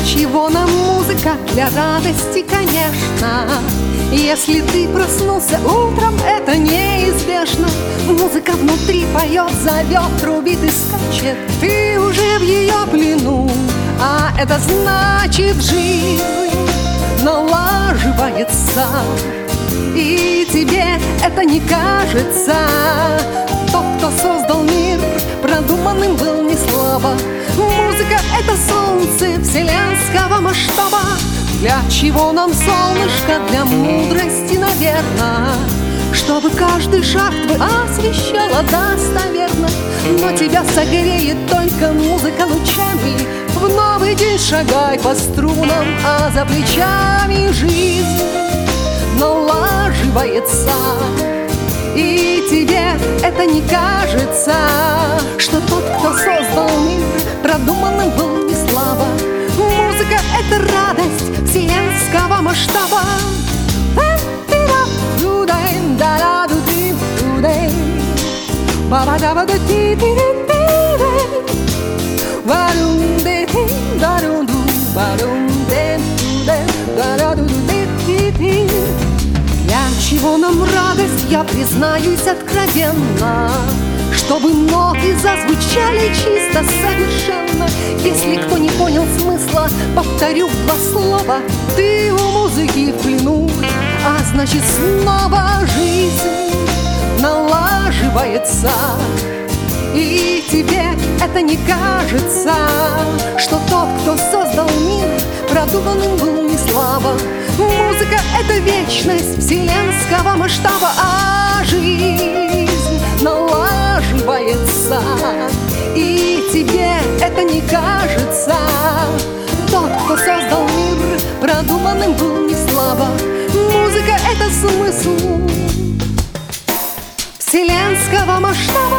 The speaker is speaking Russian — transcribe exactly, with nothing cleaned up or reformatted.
чего нам музыка? Для радости, конечно. Если ты проснулся утром, это неизбежно. Музыка внутри поет, зовет, трубит и скачет. Ты уже в ее плену, а это значит, жизнь налаживается. И тебе это не кажется. Тот, кто создал мир, продуманным был не слабо. Музыка — это солнце вселенского масштаба. Для чего нам солнышко? Для мудрости, наверное. Чтобы каждый шаг твой освещала достоверно. Но тебя согреет только музыка лучами. В новый день шагай по струнам, а за плечами жизнь налаживается. И тебе это не кажется, что тот, кто создал мир, продуманным был не слабо. Музыка — это радость вселенского масштаба. Для чего нам радость, я признаюсь откровенно, чтобы ноты зазвучали чисто, совершенно. Если кто не понял смысла, повторю два слова. Ты у музыки в плену, а значит снова жизнь налаживается. И тебе это не кажется, что тот, кто создал мир, продуманным был не слабо. Музыка — это вечность вселенского масштаба, а жизнь налаживается. И тебе это не кажется, тот, кто создал мир, продуманным был не слабо. Музыка — это смысл вселенского масштаба.